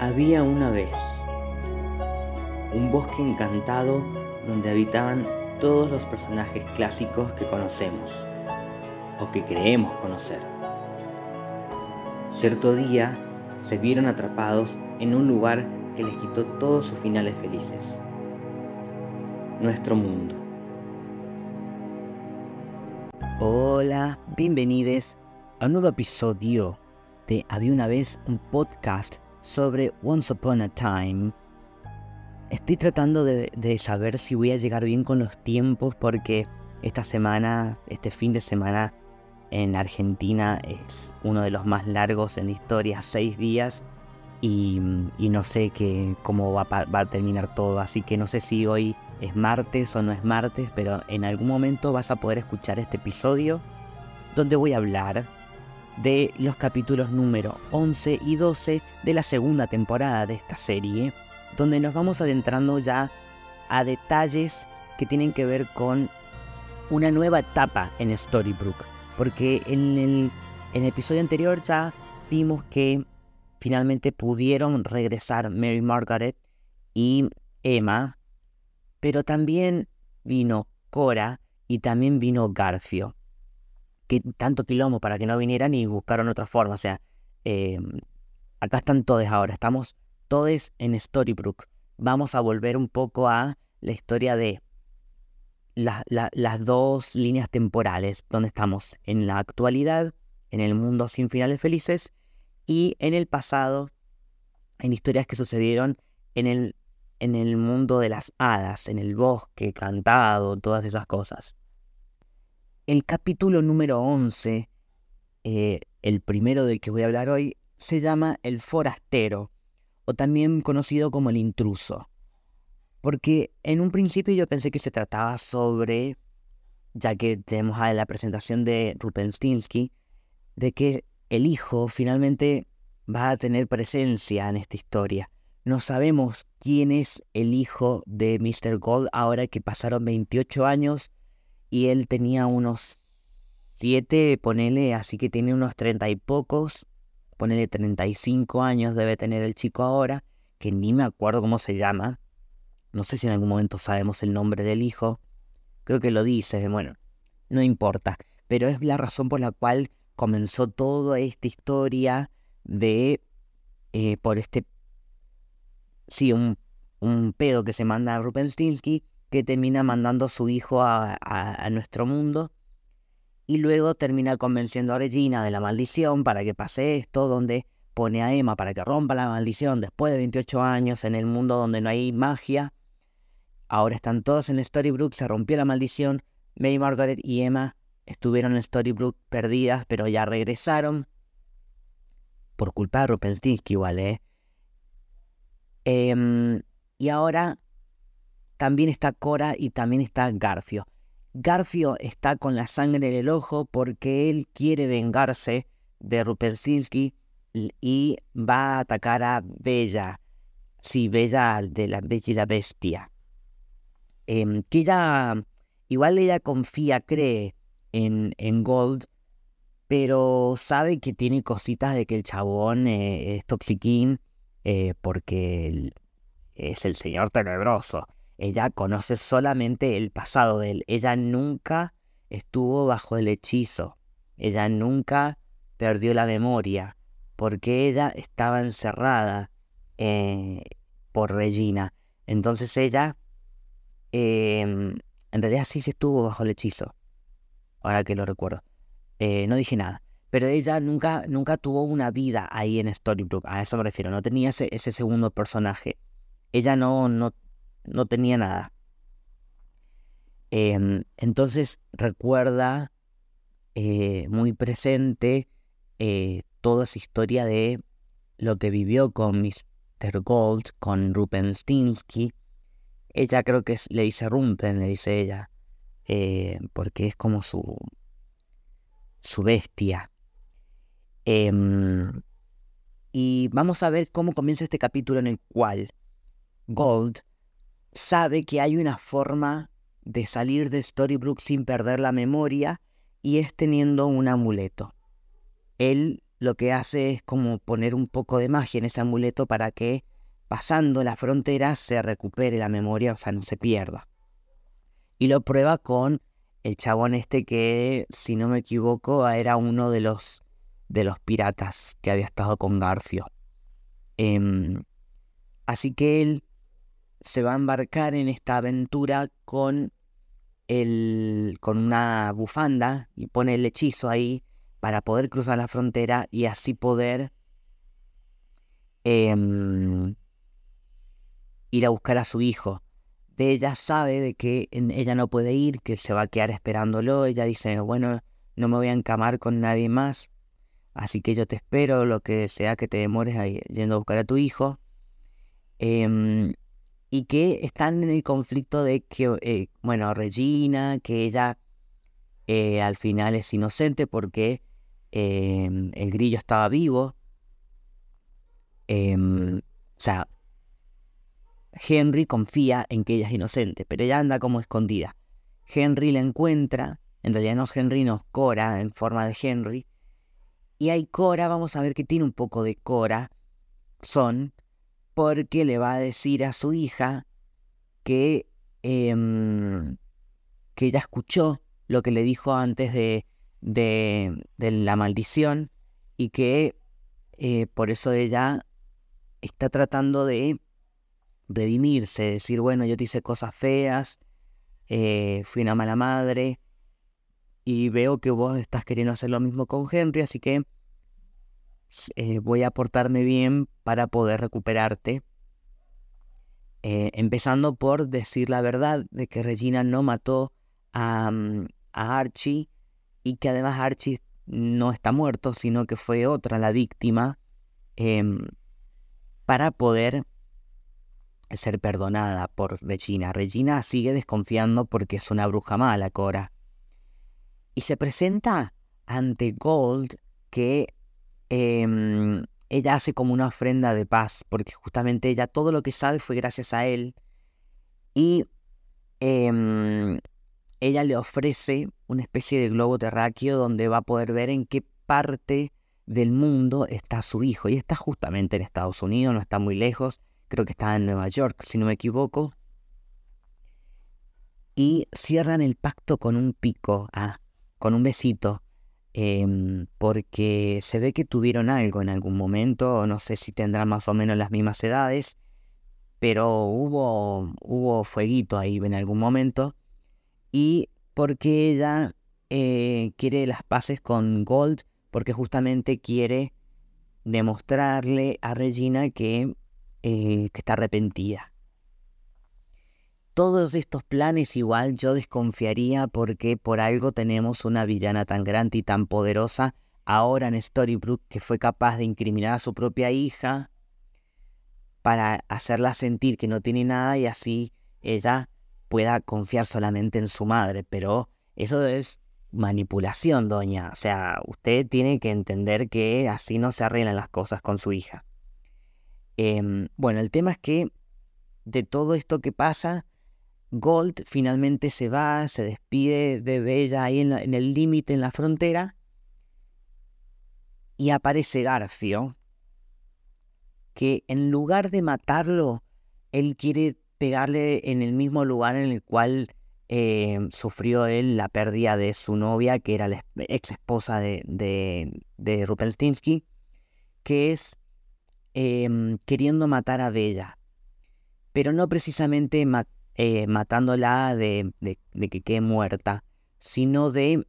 Había una vez un bosque encantado donde habitaban todos los personajes clásicos que conocemos o que creemos conocer. Cierto día se vieron atrapados en un lugar que les quitó todos sus finales felices: nuestro mundo. Hola, bienvenidos a un nuevo episodio de Había una vez, un podcast sobre Once Upon a Time. Estoy tratando de saber si voy a llegar bien con los tiempos porque este fin de semana en Argentina es uno de los más largos en la historia, 6 días, y no sé cómo va a terminar todo, así que no sé si hoy es martes o no es martes, pero en algún momento vas a poder escuchar este episodio donde voy a hablar de los capítulos número 11 y 12 de la segunda temporada de esta serie, donde nos vamos adentrando ya a detalles que tienen que ver con una nueva etapa en Storybrooke, porque en el episodio anterior ya vimos que finalmente pudieron regresar Mary Margaret y Emma, pero también vino Cora y también vino Garfio, que tanto quilombo para que no vinieran y buscaron otra forma. O sea, acá están todos ahora, estamos todos en Storybrooke. Vamos a volver un poco a la historia de las dos líneas temporales, donde estamos en la actualidad, en el mundo sin finales felices, y en el pasado, en historias que sucedieron en el mundo de las hadas, en el bosque cantado, todas esas cosas. El capítulo número 11, el primero del que voy a hablar hoy, se llama El Forastero, o también conocido como El Intruso. Porque en un principio yo pensé que se trataba sobre, ya que tenemos a la presentación de Rupenstinsky, de que el hijo finalmente va a tener presencia en esta historia. No sabemos quién es el hijo de Mr. Gold ahora que pasaron 28 años y él tenía unos 7, ponele, así que tiene unos 30 y pocos, ponele 35 años debe tener el chico ahora, que ni me acuerdo cómo se llama. No sé si en algún momento sabemos el nombre del hijo. Creo que lo dice, bueno, no importa. Pero es la razón por la cual comenzó toda esta historia de, por sí, un pedo que se manda a Rupenstinsky, que termina mandando a su hijo a nuestro mundo. Y luego termina convenciendo a Regina de la maldición para que pase esto, donde pone a Emma para que rompa la maldición después de 28 años en el mundo donde no hay magia. Ahora están todos en Storybrooke, se rompió la maldición. Mary Margaret y Emma estuvieron en Storybrooke perdidas, pero ya regresaron. Por culpa de Rupenstinsky igual, y ahora también está Cora y también está Garfio. Garfio está con la sangre en el ojo porque él quiere vengarse de Rupenstinsky y va a atacar a Bella. Sí, Bella de la Bella y la Bestia. Que ella confía, cree en Gold, pero sabe que tiene cositas de que el chabón es toxiquín, porque es el señor tenebroso. Ella conoce solamente el pasado de él. Ella nunca estuvo bajo el hechizo. Ella nunca perdió la memoria, porque ella estaba encerrada por Regina. Entonces ella, en realidad sí se estuvo bajo el hechizo, ahora que lo recuerdo. No dije nada. Pero ella nunca tuvo una vida ahí en Storybrooke. A eso me refiero. No tenía ese segundo personaje. Ella no tenía nada. Entonces recuerda muy presente toda esa historia de lo que vivió con Mr. Gold, con Rupenstinsky. Ella creo que le dice Rumpen, le dice ella, porque es como su bestia. Y vamos a ver cómo comienza este capítulo en el cual Gold sabe que hay una forma de salir de Storybrooke sin perder la memoria, y es teniendo un amuleto. Él lo que hace es como poner un poco de magia en ese amuleto para que pasando la frontera se recupere la memoria, o sea, no se pierda. Y lo prueba con el chabón este que, si no me equivoco, era uno de los piratas que había estado con Garfio. Así que él se va a embarcar en esta aventura con una bufanda y pone el hechizo ahí para poder cruzar la frontera y así poder ir a buscar a su hijo. De ella sabe de que ella no puede ir, que se va a quedar esperándolo. Ella dice, bueno, no me voy a encamar con nadie más, así que yo te espero, lo que sea que te demores ahí, yendo a buscar a tu hijo. Y que están en el conflicto de que, Regina, que ella al final es inocente porque el grillo estaba vivo. O sea, Henry confía en que ella es inocente, pero ella anda como escondida. Henry la encuentra, en realidad no es Henry, no es Cora en forma de Henry. Y hay Cora, vamos a ver que tiene un poco de Cora, porque le va a decir a su hija que ella escuchó lo que le dijo antes de la maldición y que por eso ella está tratando de redimirse, decir, bueno, yo te hice cosas feas, fui una mala madre y veo que vos estás queriendo hacer lo mismo con Henry, así que voy a portarme bien para poder recuperarte. Empezando por decir la verdad de que Regina no mató a Archie y que además Archie no está muerto, sino que fue otra la víctima, para poder ser perdonada por Regina. Regina sigue desconfiando porque es una bruja mala, Cora. Y se presenta ante Gold que ella hace como una ofrenda de paz, porque justamente ella todo lo que sabe fue gracias a él. Y ella le ofrece una especie de globo terráqueo donde va a poder ver en qué parte del mundo está su hijo. Y está justamente en Estados Unidos, no está muy lejos. Creo que está en Nueva York, si no me equivoco. Y cierran el pacto con un pico, con un besito. Porque se ve que tuvieron algo en algún momento. No sé si tendrán más o menos las mismas edades, pero hubo fueguito ahí en algún momento. Y porque ella quiere las paces con Gold, porque justamente quiere demostrarle a Regina que está arrepentida. Todos estos planes igual yo desconfiaría porque por algo tenemos una villana tan grande y tan poderosa ahora en Storybrooke, que fue capaz de incriminar a su propia hija para hacerla sentir que no tiene nada y así ella pueda confiar solamente en su madre. Pero eso es manipulación, doña. O sea, usted tiene que entender que así no se arreglan las cosas con su hija. Bueno, el tema es que de todo esto que pasa, Gold finalmente se va, se despide de Bella ahí en el límite, en la frontera, y aparece Garfio, que en lugar de matarlo, él quiere pegarle en el mismo lugar en el cual sufrió él la pérdida de su novia, que era la ex esposa de Rumpelstiltskin, que es queriendo matar a Bella, pero no precisamente matándola de que quede muerta, sino de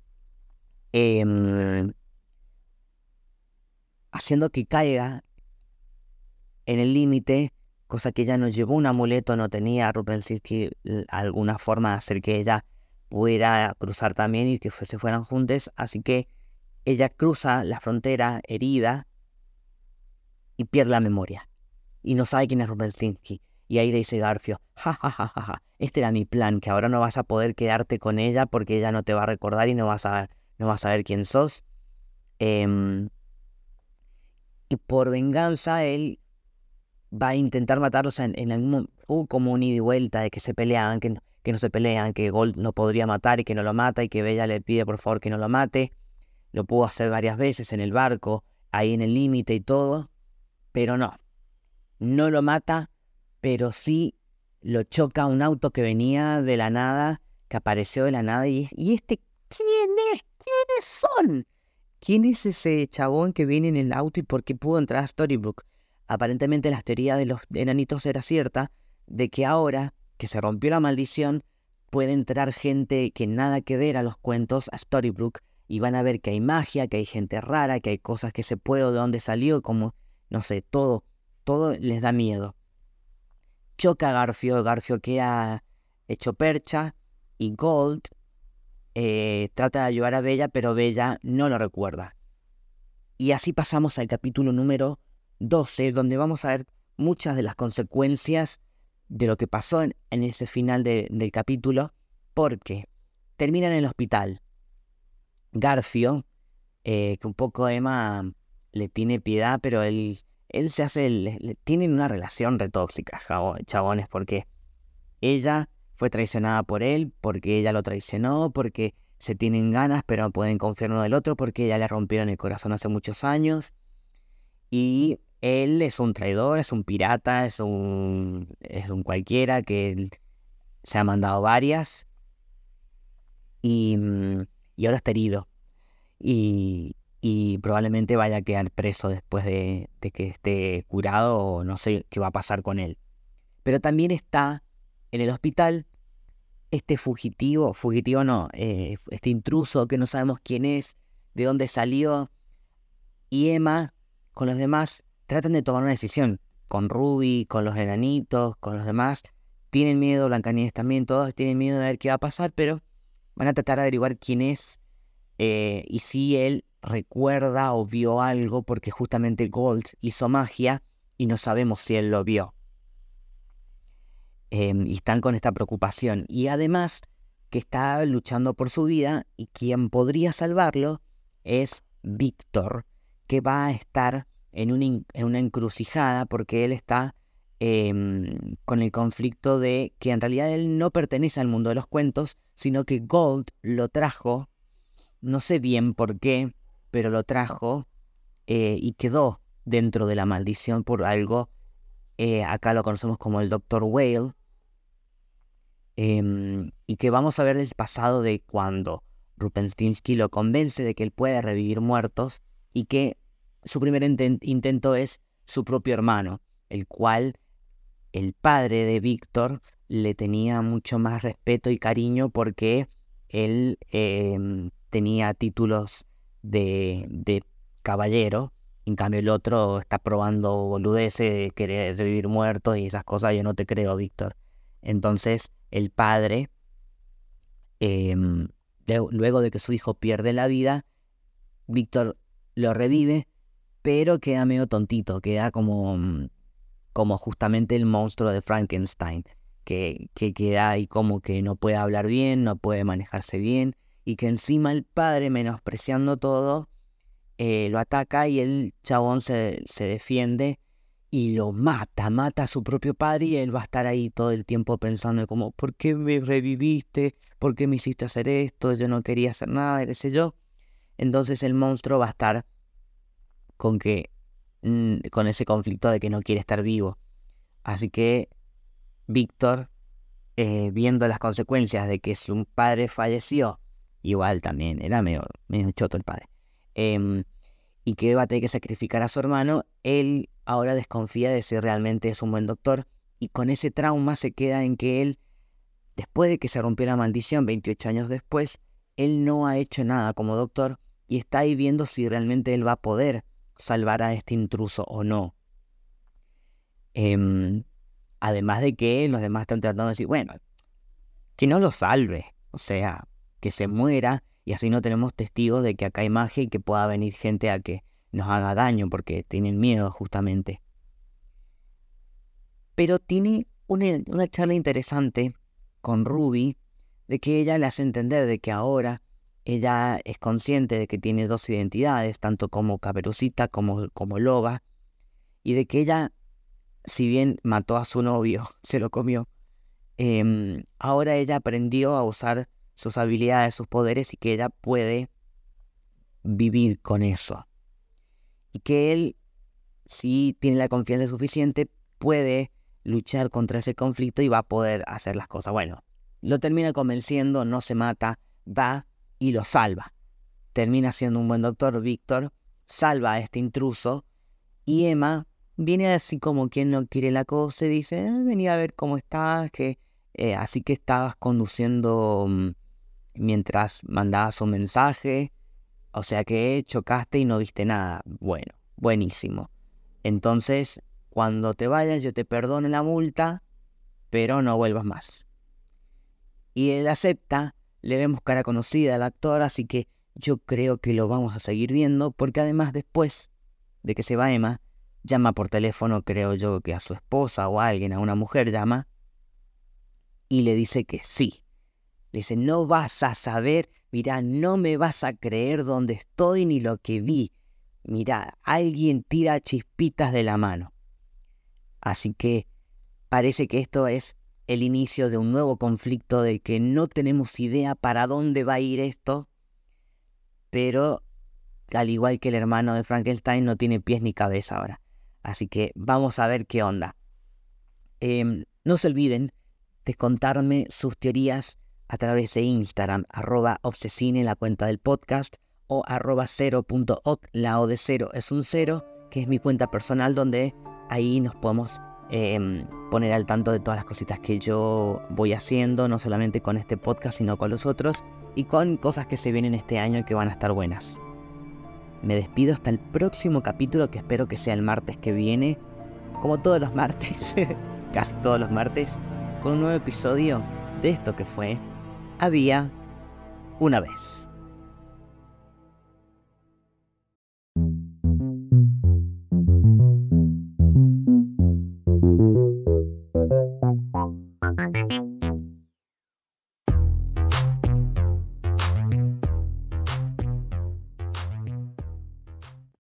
haciendo que caiga en el límite, cosa que ella no llevó un amuleto, no tenía Rumpelstiltskin alguna forma de hacer que ella pudiera cruzar también y que se fueran juntos, así que ella cruza la frontera herida y pierde la memoria y no sabe quién es Rumpelstiltskin. Y ahí le dice Garfio, ja, este era mi plan, que ahora no vas a poder quedarte con ella porque ella no te va a recordar y no vas a ver quién sos. Y por venganza él va a intentar matarlos en algún momento. Hubo como un ida y vuelta de que se peleaban, que no se pelean, que Gold no podría matar y que no lo mata y que Bella le pide por favor que no lo mate. lo pudo hacer varias veces en el barco, ahí en el límite y todo, pero no lo mata, pero sí lo choca un auto que venía de la nada, que apareció de la nada, y ¿quién es? ¿Quiénes son? ¿Quién es ese chabón que viene en el auto y por qué pudo entrar a Storybrooke? Aparentemente la teoría de los enanitos era cierta, de que ahora que se rompió la maldición, puede entrar gente que nada que ver a los cuentos a Storybrooke y van a ver que hay magia, que hay gente rara, que hay cosas que se puede o de dónde salió, como, no sé, todo les da miedo. Choca a Garfio queda hecho percha y Gold trata de ayudar a Bella, pero Bella no lo recuerda. Y así pasamos al capítulo número 12, donde vamos a ver muchas de las consecuencias de lo que pasó en ese final del capítulo, porque termina en el hospital. Garfio, que un poco Emma le tiene piedad, pero él se hace, tienen una relación retóxica, chabones, porque ella fue traicionada por él, porque ella lo traicionó, porque se tienen ganas pero no pueden confiar uno del otro, porque ella le rompieron el corazón hace muchos años, y él es un traidor, es un pirata, es un cualquiera que se ha mandado varias, y ahora está herido, y probablemente vaya a quedar preso después de que esté curado, o no sé qué va a pasar con él. Pero también está en el hospital este fugitivo no, este intruso que no sabemos quién es, de dónde salió, y Emma con los demás tratan de tomar una decisión, con Ruby, con los enanitos, con los demás, tienen miedo, Blancanieves también, todos tienen miedo de ver qué va a pasar, pero van a tratar de averiguar quién es, y si él recuerda o vio algo, porque justamente Gold hizo magia y no sabemos si él lo vio. Y están con esta preocupación. Y además que está luchando por su vida, y quien podría salvarlo es Víctor, que va a estar en una encrucijada, porque él está con el conflicto de que en realidad él no pertenece al mundo de los cuentos, sino que Gold lo trajo, no sé bien por qué, pero lo trajo y quedó dentro de la maldición por algo. Acá lo conocemos como el Dr. Whale, y que vamos a ver del pasado de cuando Rumpelstiltskin lo convence de que él puede revivir muertos, y que su primer intento es su propio hermano, el cual el padre de Víctor le tenía mucho más respeto y cariño porque él tenía títulos de caballero. En cambio el otro está probando boludeces de querer revivir muertos y esas cosas. Yo no te creo, Víctor. Entonces el padre, luego de que su hijo pierde la vida, Víctor lo revive, pero queda medio tontito, queda como justamente el monstruo de Frankenstein, que queda ahí como que no puede hablar bien, no puede manejarse bien, y que encima el padre, menospreciando todo, lo ataca, y el chabón se defiende y lo mata a su propio padre, y él va a estar ahí todo el tiempo pensando como, ¿por qué me reviviste? ¿Por qué me hiciste hacer esto? Yo no quería hacer nada, qué sé yo. Entonces el monstruo va a estar con ese conflicto de que no quiere estar vivo. Así que Víctor, viendo las consecuencias de que su padre falleció, igual también era medio choto el padre, y que va a tener que sacrificar a su hermano, él ahora desconfía de si realmente es un buen doctor, y con ese trauma se queda en que él, después de que se rompió la maldición 28 años después, él no ha hecho nada como doctor, y está ahí viendo si realmente él va a poder salvar a este intruso o no. Además de que los demás están tratando de decir, bueno, que no lo salve, o sea, que se muera, y así no tenemos testigos de que acá hay magia y que pueda venir gente a que nos haga daño, porque tienen miedo justamente. Pero tiene una charla interesante con Ruby, de que ella le hace entender de que ahora ella es consciente de que tiene dos identidades, tanto como Caperucita como Loba, y de que ella, si bien mató a su novio, se lo comió, ahora ella aprendió a usar sus habilidades, sus poderes, y que ella puede vivir con eso. Y que él, si tiene la confianza suficiente, puede luchar contra ese conflicto y va a poder hacer las cosas. Bueno, lo termina convenciendo, no se mata, va y lo salva. Termina siendo un buen doctor, Víctor, salva a este intruso y Emma viene así como quien no quiere la cosa y dice, venía a ver cómo estás, así que estabas conduciendo mientras mandabas un mensaje, o sea que chocaste y no viste nada. Bueno, buenísimo. Entonces, cuando te vayas yo te perdono la multa, pero no vuelvas más. Y él acepta, le vemos cara conocida al actor, así que yo creo que lo vamos a seguir viendo, porque además después de que se va Emma, llama por teléfono, creo yo que a su esposa o a alguien, a una mujer llama, y le dice que sí. Le dice, no vas a saber, mirá, no me vas a creer dónde estoy ni lo que vi. Mirá, alguien tira chispitas de la mano. Así que parece que esto es el inicio de un nuevo conflicto del que no tenemos idea para dónde va a ir esto, pero al igual que el hermano de Frankenstein no tiene pies ni cabeza ahora. Así que vamos a ver qué onda. No se olviden de contarme sus teorías a través de Instagram, @obsesine, la cuenta del podcast, o @0.oc, la O de 0 es un 0, que es mi cuenta personal, donde ahí nos podemos poner al tanto de todas las cositas que yo voy haciendo, no solamente con este podcast, sino con los otros, y con cosas que se vienen este año y que van a estar buenas. Me despido hasta el próximo capítulo, que espero que sea el martes que viene, como todos los martes, casi todos los martes, con un nuevo episodio de esto que fue Había una vez.